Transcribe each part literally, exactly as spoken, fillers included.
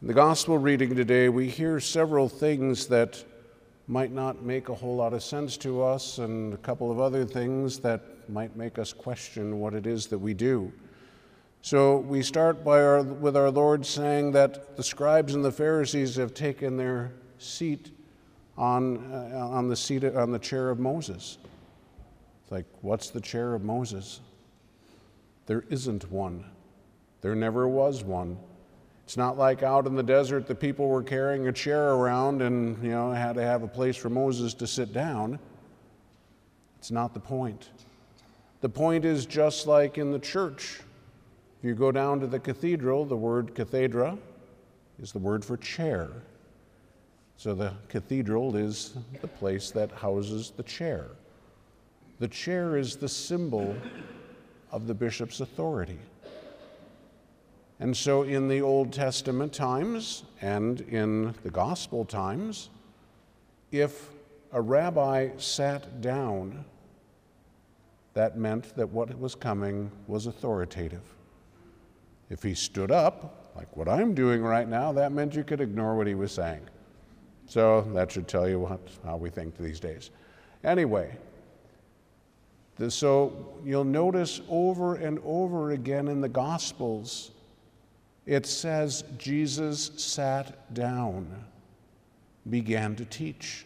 In the gospel reading today, we hear several things that might not make a whole lot of sense to us, and a couple of other things that might make us question what it is that we do. So we start by our, with our Lord saying that the scribes and the Pharisees have taken their seat on, uh, on the seat on the chair of Moses. It's like, what's the chair of Moses? There isn't one. There never was one. It's not like out in the desert the people were carrying a chair around and, you know, had to have a place for Moses to sit down. It's not the point. The point is just like in the church. If you go down to the cathedral, the word cathedra is the word for chair. So the cathedral is the place that houses the chair. The chair is the symbol of the bishop's authority. And so in the Old Testament times and in the gospel times, if a rabbi sat down, that meant that what was coming was authoritative. If he stood up, like what I'm doing right now, that meant you could ignore what he was saying. So that should tell you what, how we think these days. Anyway, the, so you'll notice over and over again in the Gospels, it says Jesus sat down, began to teach.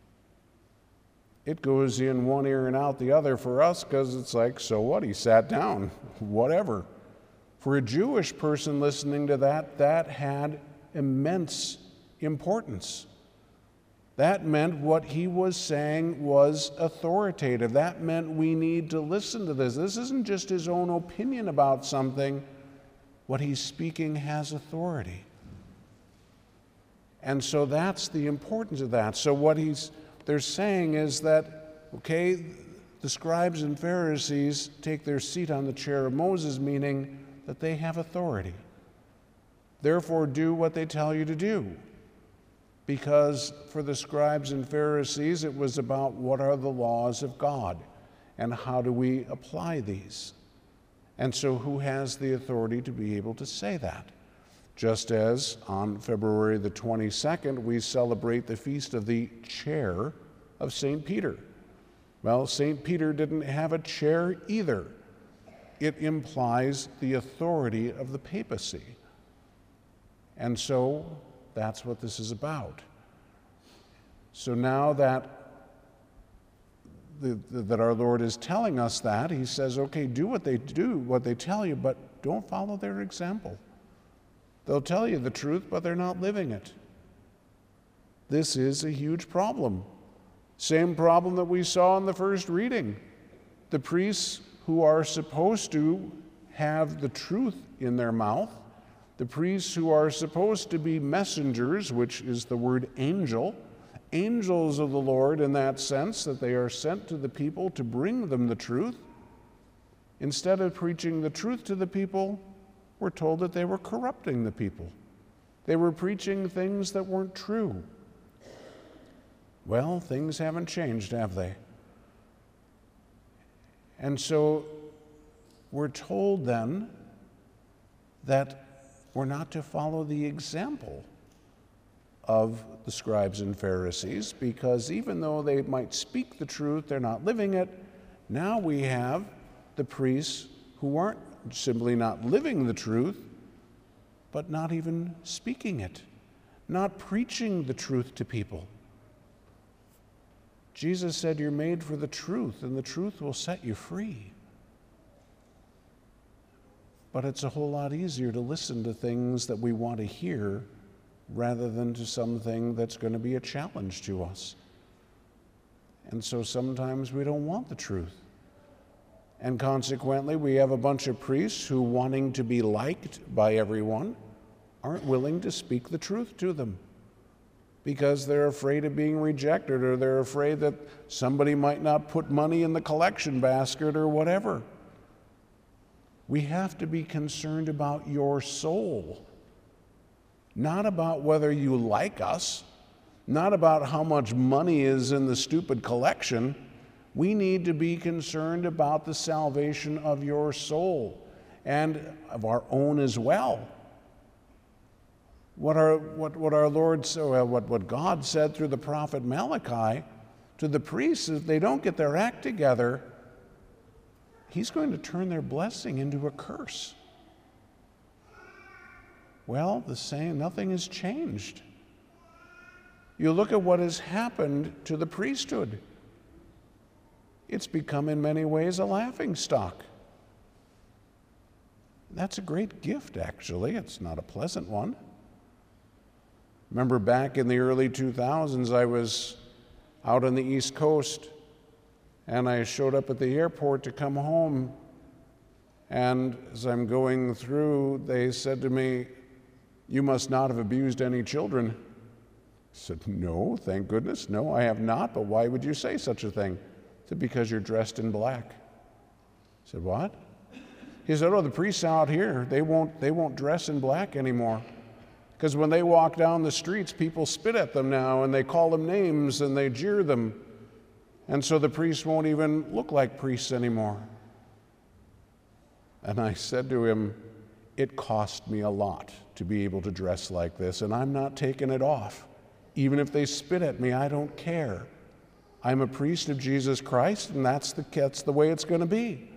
It goes in one ear and out the other for us because it's like, so what? He sat down, whatever. For a Jewish person listening to that, that had immense importance. That meant what he was saying was authoritative. That meant we need to listen to this. This isn't just his own opinion about something. What he's speaking has authority. And so that's the importance of that. So what he's they're saying is that, okay, the scribes and Pharisees take their seat on the chair of Moses, meaning that they have authority. Therefore, do what they tell you to do. Because for the scribes and Pharisees, it was about what are the laws of God and how do we apply these. And so who has the authority to be able to say that? Just as on February the twenty-second, we celebrate the feast of the chair of Saint Peter. Well, Saint Peter didn't have a chair either. It implies the authority of the papacy. And so that's what this is about. So now that The, the, that our Lord is telling us that, he says, okay, do what they do, what they tell you, but don't follow their example. They'll tell you the truth, but they're not living it. This is a huge problem. Same problem that we saw in the first reading. The priests who are supposed to have the truth in their mouth, the priests who are supposed to be messengers, which is the word angel, angels of the Lord in that sense, that they are sent to the people to bring them the truth. Instead of preaching the truth to the people, we're told that they were corrupting the people. They were preaching things that weren't true. Well, things haven't changed, have they? And so we're told then that we're not to follow the example of the scribes and Pharisees, because even though they might speak the truth, they're not living it. Now we have the priests who aren't simply not living the truth, but not even speaking it, not preaching the truth to people. Jesus said, you're made for the truth, and the truth will set you free. But it's a whole lot easier to listen to things that we want to hear rather than to something that's going to be a challenge to us. And so sometimes we don't want the truth. And consequently, we have a bunch of priests who, wanting to be liked by everyone, aren't willing to speak the truth to them because they're afraid of being rejected, or they're afraid that somebody might not put money in the collection basket or whatever. We have to be concerned about your soul. Not about whether you like us, not about how much money is in the stupid collection. We need to be concerned about the salvation of your soul and of our own as well. what our, what, what our Lord, uh, what, what God said through the prophet Malachi to the priests, if they don't get their act together, he's going to turn their blessing into a curse. Well, the same, nothing has changed. You look at what has happened to the priesthood. It's become in many ways a laughingstock. That's a great gift, actually. It's not a pleasant one. Remember back in the early two thousands, I was out on the East Coast, and I showed up at the airport to come home, and as I'm going through, they said to me, "You must not have abused any children." I said, "No, thank goodness, no, I have not, but why would you say such a thing?" I said, "Because you're dressed in black." I said, "What?" He said, "Oh, the priests out here, they won't, they won't dress in black anymore. Because when they walk down the streets, people spit at them now, and they call them names, and they jeer them. And so the priests won't even look like priests anymore." And I said to him, "It cost me a lot to be able to dress like this, and I'm not taking it off. Even if they spit at me, I don't care. I'm a priest of Jesus Christ, and that's the, that's the way it's going to be."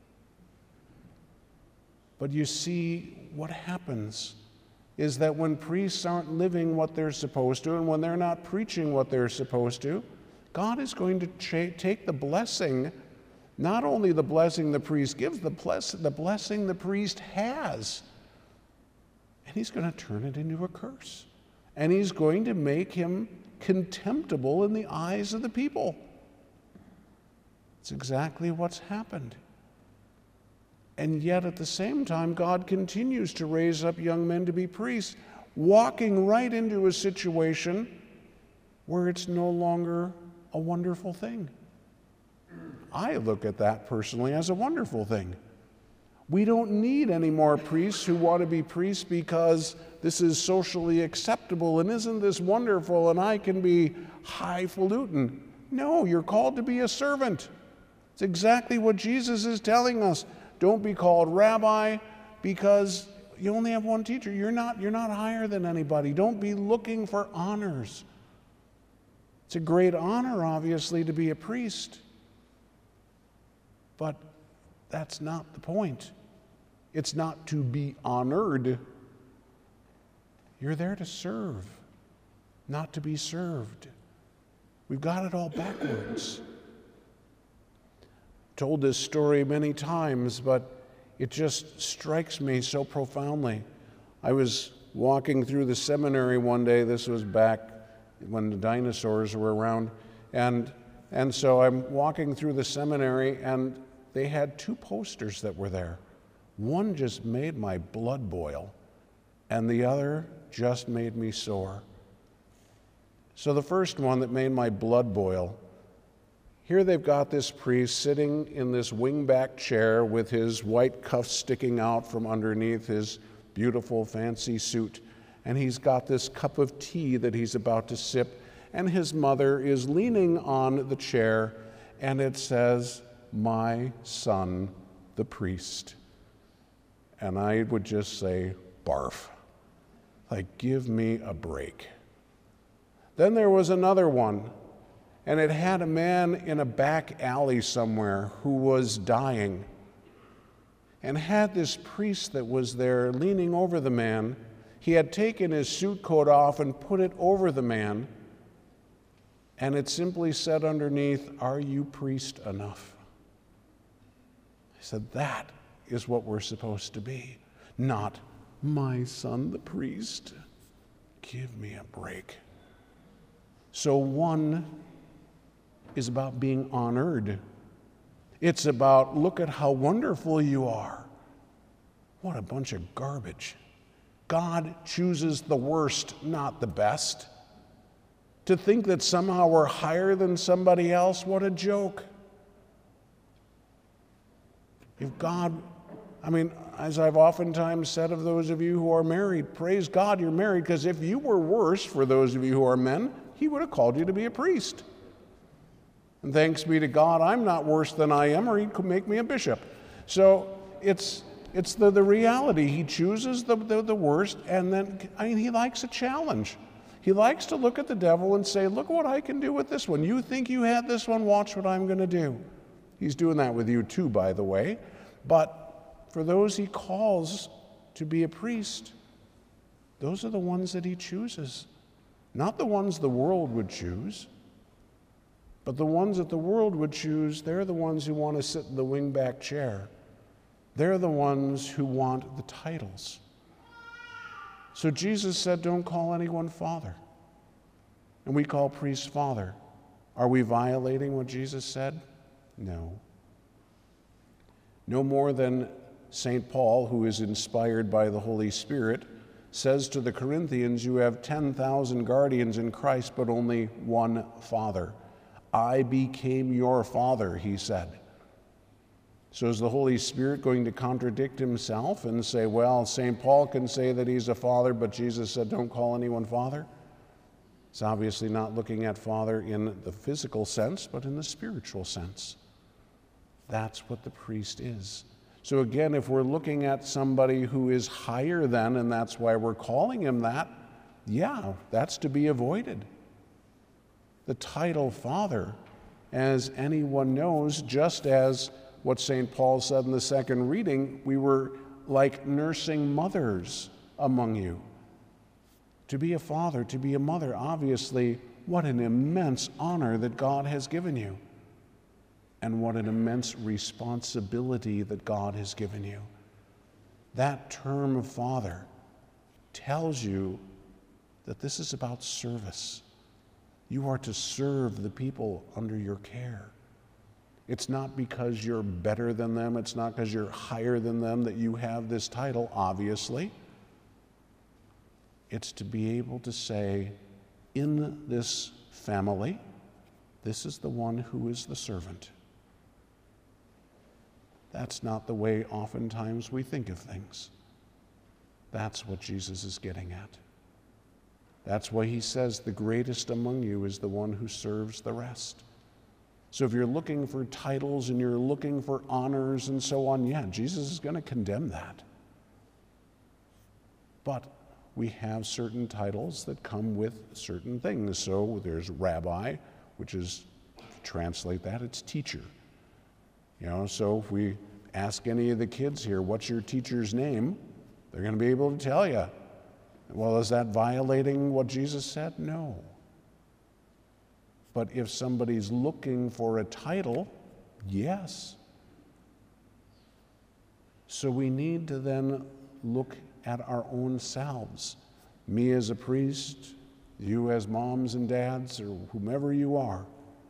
But you see, what happens is that when priests aren't living what they're supposed to, and when they're not preaching what they're supposed to, God is going to cha- take the blessing, not only the blessing the priest gives, the, bless- the blessing the priest has, and he's going to turn it into a curse. And he's going to make him contemptible in the eyes of the people. It's exactly what's happened. And yet at the same time, God continues to raise up young men to be priests, walking right into a situation where it's no longer a wonderful thing. I look at that personally as a wonderful thing. We don't need any more priests who want to be priests because this is socially acceptable and isn't this wonderful and I can be highfalutin. No, you're called to be a servant. It's exactly what Jesus is telling us. Don't be called rabbi because you only have one teacher. You're not, you're not higher than anybody. Don't be looking for honors. It's a great honor, obviously, to be a priest. But that's not the point. It's not to be honored. You're there to serve, not to be served. We've got it all backwards. Told this story many times, but it just strikes me so profoundly. I was walking through the seminary one day. This was back when the dinosaurs were around. And, and so I'm walking through the seminary, and they had two posters that were there. One just made my blood boil, and the other just made me sore. So the first one that made my blood boil, here they've got this priest sitting in this wingback chair with his white cuffs sticking out from underneath his beautiful fancy suit. And he's got this cup of tea that he's about to sip. And his mother is leaning on the chair, and it says, "My son, the priest." And I would just say, barf. Like, give me a break. Then there was another one. And it had a man in a back alley somewhere who was dying, and had this priest that was there leaning over the man. He had taken his suit coat off and put it over the man, and it simply said underneath, "Are you priest enough?" I said, that is what we're supposed to be, not "My son, the priest." Give me a break. So one is about being honored. It's about, look at how wonderful you are. What a bunch of garbage. God chooses the worst, not the best. To think that somehow we're higher than somebody else, what a joke. If God, I mean, as I've oftentimes said of those of you who are married, praise God you're married, because if you were worse, for those of you who are men, he would have called you to be a priest. And thanks be to God, I'm not worse than I am, or he could make me a bishop. So it's, it's the, the reality. He chooses the, the, the worst, and then, I mean, he likes a challenge. He likes to look at the devil and say, look what I can do with this one. You think you had this one? Watch what I'm going to do. He's doing that with you too, by the way. But for those he calls to be a priest, those are the ones that he chooses. Not the ones the world would choose, but the ones that the world would choose, they're the ones who want to sit in the wingback chair. They're the ones who want the titles. So Jesus said, don't call anyone father. And we call priests father. Are we violating what Jesus said? No. No more than Saint Paul, who is inspired by the Holy Spirit, says to the Corinthians, you have ten thousand guardians in Christ, but only one father. I became your father, he said. So is the Holy Spirit going to contradict himself and say, well, Saint Paul can say that he's a father, but Jesus said don't call anyone father? It's obviously not looking at father in the physical sense, but in the spiritual sense. That's what the priest is. So again, if we're looking at somebody who is higher than, and that's why we're calling him that, yeah, that's to be avoided. The title father, as anyone knows, just as what Saint Paul said in the second reading, we were like nursing mothers among you. To be a father, to be a mother, obviously, what an immense honor that God has given you. And what an immense responsibility that God has given you. That term of father tells you that this is about service. You are to serve the people under your care. It's not because you're better than them, it's not because you're higher than them that you have this title, obviously. It's to be able to say, in this family, this is the one who is the servant. That's not the way oftentimes we think of things. That's what Jesus is getting at. That's why he says the greatest among you is the one who serves the rest. So if you're looking for titles and you're looking for honors and so on, yeah, Jesus is going to condemn that. But we have certain titles that come with certain things. So there's rabbi, which is, translate that, it's teacher. You know, so if we ask any of the kids here, what's your teacher's name? They're going to be able to tell you. Well, is that violating what Jesus said? No. But if somebody's looking for a title, yes. So we need to then look at our own selves. Me as a priest, you as moms and dads, or whomever you are.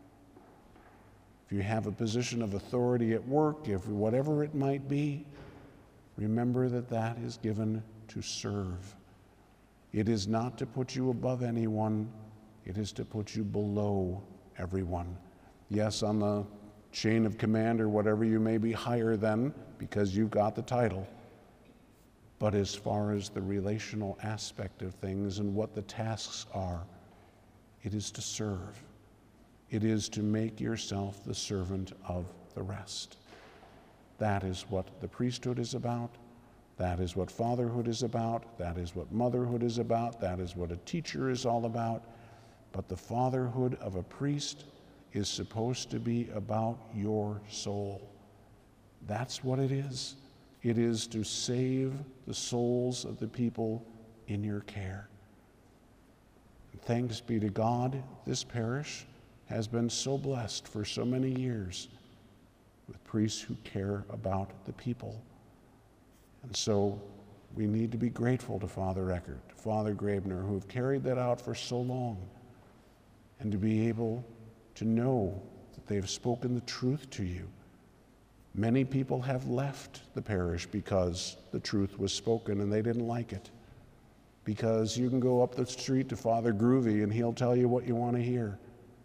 If you have a position of authority at work, if whatever it might be, remember that that is given to serve. It is not to put you above anyone, it is to put you below everyone. Yes, on the chain of command or whatever, you may be higher than because you've got the title. But as far as the relational aspect of things and what the tasks are, it is to serve. It is to make yourself the servant of the rest. That is what the priesthood is about. That is what fatherhood is about. That is what motherhood is about. That is what a teacher is all about. But the fatherhood of a priest is supposed to be about your soul. That's what it is. It is to save the souls of the people in your care. Thanks be to God, this parish has been so blessed for so many years with priests who care about the people. And so we need to be grateful to Father Eckert, to Father Grabner, who have carried that out for so long, and to be able to know that they've spoken the truth to you. Many people have left the parish because the truth was spoken and they didn't like it. Because you can go up the street to Father Groovy and he'll tell you what you want to hear.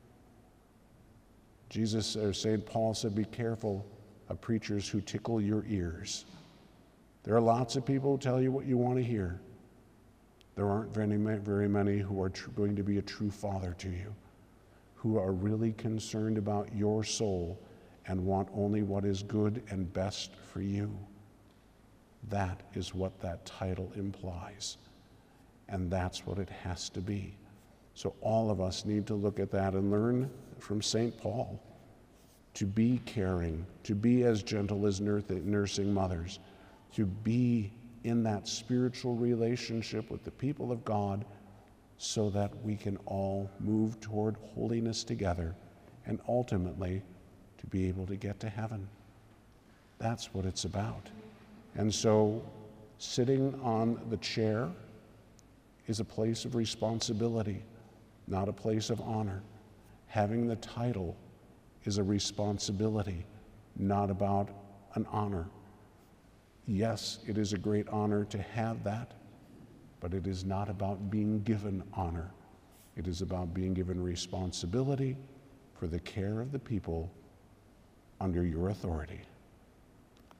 Jesus, or Saint Paul said, be careful of preachers who tickle your ears. There are lots of people who tell you what you want to hear. There aren't very, very many who are tr- going to be a true father to you, who are really concerned about your soul and want only what is good and best for you. That is what that title implies. And that's what it has to be. So all of us need to look at that and learn from Saint Paul to be caring, to be as gentle as nursing mothers, to be in that spiritual relationship with the people of God so that we can all move toward holiness together and ultimately to be able to get to heaven. That's what it's about. And so sitting on the chair is a place of responsibility, not a place of honor. Having the title is a responsibility, not about an honor. Yes, it is a great honor to have that, but it is not about being given honor. It is about being given responsibility for the care of the people under your authority.